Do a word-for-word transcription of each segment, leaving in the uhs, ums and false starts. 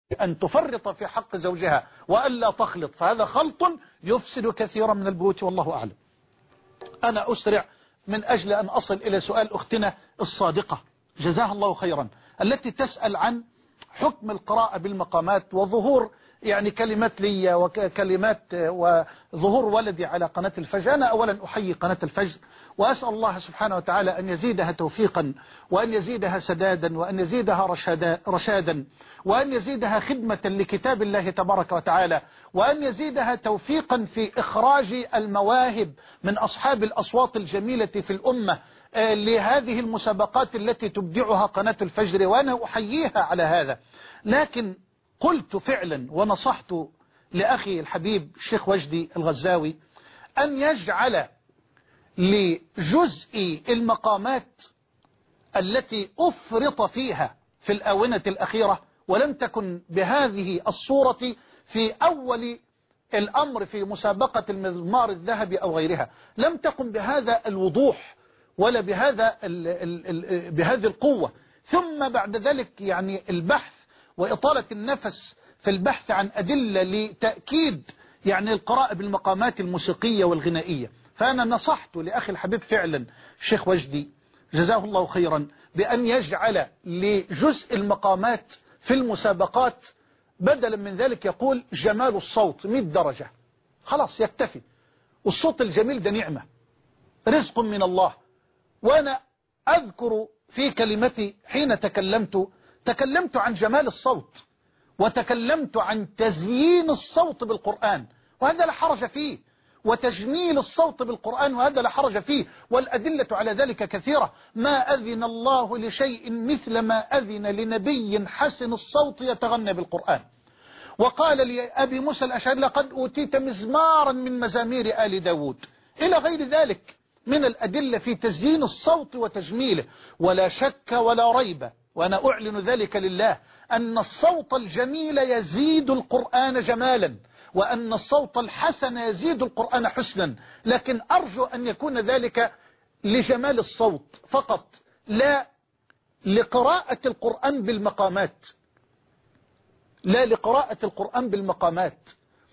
أن تفرط في حق زوجها وألا تخلط، فهذا خلط يفسد كثيرا من البيوت والله أعلم. أنا أسرع من أجل أن أصل إلى سؤال أختنا الصادقة جزاها الله خيرا، التي تسأل عن حكم القراءة بالمقامات وظهور يعني كلمات لي وكلمات وظهور ولدي على قناة الفجر. أنا أولا أحيي قناة الفجر وأسأل الله سبحانه وتعالى أن يزيدها توفيقا وأن يزيدها سدادا وأن يزيدها رشادا, رشادا وأن يزيدها خدمة لكتاب الله تبارك وتعالى وأن يزيدها توفيقا في إخراج المواهب من أصحاب الأصوات الجميلة في الأمة لهذه المسابقات التي تبدعها قناة الفجر، وأنا أحييها على هذا. لكن قلت فعلا ونصحت لأخي الحبيب الشيخ وجدي الغزاوي أن يجعل لجزء المقامات التي أفرط فيها في الآونة الأخيرة ولم تكن بهذه الصورة في أول الأمر في مسابقة المزمار الذهبي أو غيرها، لم تكن بهذا الوضوح ولا بهذا ال ال ال بهذه القوة، ثم بعد ذلك يعني البحث وإطالة النفس في البحث عن أدلة لتأكيد يعني القراءة بالمقامات الموسيقية والغنائية. فأنا نصحت لأخي الحبيب فعلا الشيخ وجدي جزاه الله خيرا بأن يجعل لجزء المقامات في المسابقات بدلا من ذلك يقول جمال الصوت مئة درجة، خلاص يكتفي. والصوت الجميل ده نعمة رزق من الله. وأنا أذكر في كلمتي حين تكلمت تكلمت عن جمال الصوت وتكلمت عن تزيين الصوت بالقرآن وهذا لا حرج فيه، وتجميل الصوت بالقرآن وهذا لا حرج فيه، والأدلة على ذلك كثيرة. ما أذن الله لشيء مثل ما أذن لنبي حسن الصوت يتغنى بالقرآن. وقال لأبي موسى الأشعري لقد أوتيت مزمارا من مزامير آل داود إلى غير ذلك من الأدلة في تزيين الصوت وتجميله. ولا شك ولا ريب وأنا أعلن ذلك لله أن الصوت الجميل يزيد القرآن جمالا وأن الصوت الحسن يزيد القرآن حسنا، لكن أرجو أن يكون ذلك لجمال الصوت فقط لا لقراءة القرآن بالمقامات، لا لقراءة القرآن بالمقامات.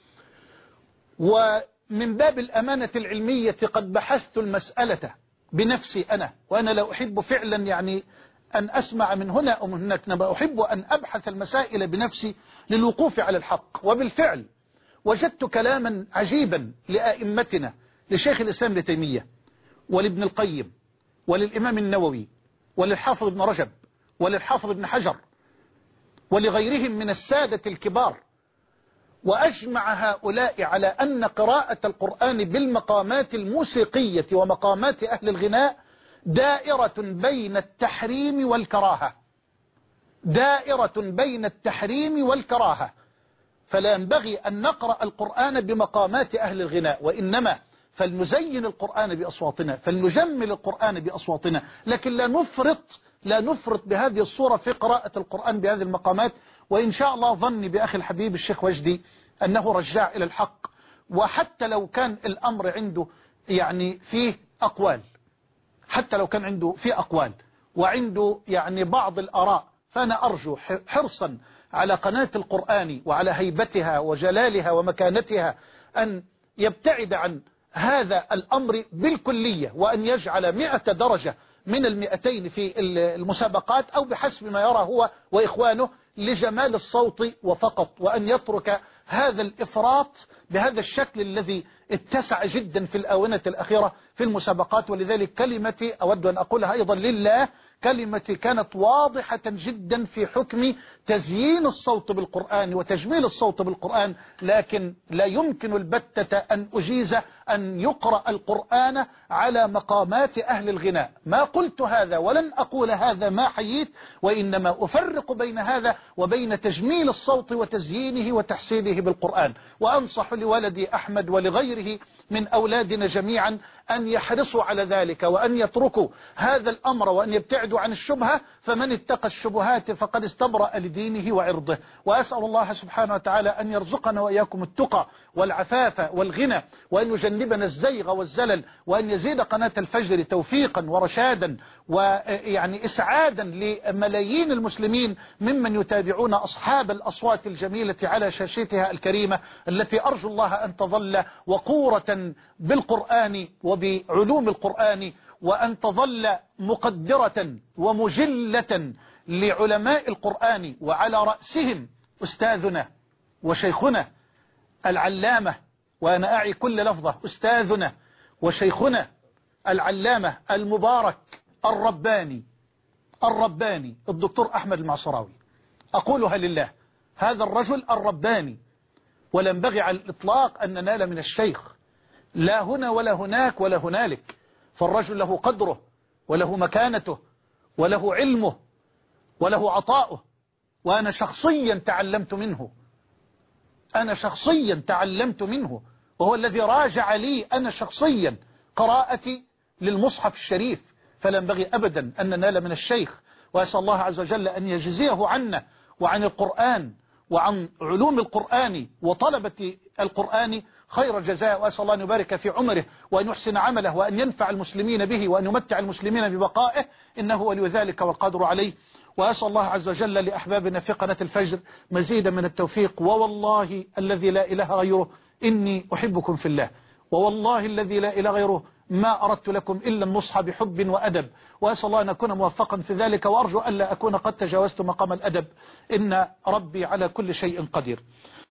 ومن باب الأمانة العلمية قد بحثت المسألة بنفسي أنا، وأنا لا أحب فعلا يعني أن أسمع من هنا أو من هناك، أنا أحب أن أبحث المسائل بنفسي للوقوف على الحق. وبالفعل وجدت كلاما عجيبا لأئمتنا لشيخ الإسلام ابن تيمية ولابن القيم وللإمام النووي وللحافظ ابن رجب وللحافظ ابن حجر ولغيرهم من السادة الكبار، وأجمع هؤلاء على أن قراءة القرآن بالمقامات الموسيقية ومقامات أهل الغناء دائرة بين التحريم والكراهة، دائرة بين التحريم والكراهة. فلا ينبغي أن نقرأ القرآن بمقامات أهل الغناء، وإنما فلنزين القرآن بأصواتنا، فلنجمل القرآن بأصواتنا، لكن لا نفرط لا نفرط بهذه الصورة في قراءة القرآن بهذه المقامات. وإن شاء الله ظني بأخي الحبيب الشيخ وجدي أنه رجع إلى الحق، وحتى لو كان الأمر عنده يعني فيه أقوال، حتى لو كان عنده فيه أقوال وعنده يعني بعض الآراء، فأنا أرجو حرصا على قناة القرآن وعلى هيبتها وجلالها ومكانتها أن يبتعد عن هذا الأمر بالكلية، وأن يجعل مئة درجة من المئتين في المسابقات أو بحسب ما يرى هو وإخوانه لجمال الصوت وفقط، وأن يترك هذا الإفراط بهذا الشكل الذي اتسع جدا في الآونة الأخيرة في المسابقات. ولذلك كلمتي أود أن أقولها أيضا لله، كلمتي كانت واضحة جدا في حكم تزيين الصوت بالقرآن وتجميل الصوت بالقرآن، لكن لا يمكن البتة أن أجيز أن يقرأ القرآن على مقامات أهل الغناء. ما قلت هذا ولن أقول هذا ما حييت، وإنما أفرق بين هذا وبين تجميل الصوت وتزيينه وتحسينه بالقرآن. وأنصح لولدي أحمد ولغيره من أولادنا جميعا أن يحرصوا على ذلك وأن يتركوا هذا الأمر وأن يبتعدوا عن الشبهة، فمن اتقى الشبهات فقد استبرأ لدينه وعرضه. وأسأل الله سبحانه وتعالى أن يرزقنا وإياكم التقى والعفاف والغنى، وأن يجنب يجنبنا الزيغ والزلل، وأن يزيد قناة الفجر توفيقا ورشادا ويعني إسعادا لملايين المسلمين ممن يتابعون أصحاب الأصوات الجميلة على شاشتها الكريمة، التي أرجو الله أن تظل وقورة بالقرآن وبعلوم القرآن، وأن تظل مقدرة ومجلة لعلماء القرآن، وعلى رأسهم أستاذنا وشيخنا العلامة، وأنا أعي كل لفظة، أستاذنا وشيخنا العلامة المبارك الرباني الرباني الدكتور أحمد المعصراوي. أقولها لله، هذا الرجل الرباني، ولا ينبغي على الإطلاق أن ننال من الشيخ لا هنا ولا هناك ولا هنالك، فالرجل له قدره وله مكانته وله علمه وله عطاؤه، وأنا شخصيا تعلمت منه أنا شخصيا تعلمت منه وهو الذي راجع لي أنا شخصيا قراءتي للمصحف الشريف، فلا ينبغي أبدا أن ننال من الشيخ، وأسأل الله عز وجل أن يجزيه عنا وعن القرآن وعن علوم القرآن وطلبة القرآن خير الجزاء، وأسأل الله أن يبارك في عمره وأن يحسن عمله وأن ينفع المسلمين به وأن يمتع المسلمين ببقائه، إنه ولي ذلك والقادر عليه. وأسأل الله عز وجل لأحبابنا في قناة الفجر مزيدا من التوفيق، ووالله الذي لا إله غيره إني أحبكم في الله، ووالله الذي لا إله غيره ما أردت لكم إلا النصح بحب وأدب، وأسأل الله أن أكون موفقا في ذلك، وأرجو ألا أكون قد تجاوزت مقام الأدب، إن ربي على كل شيء قدير.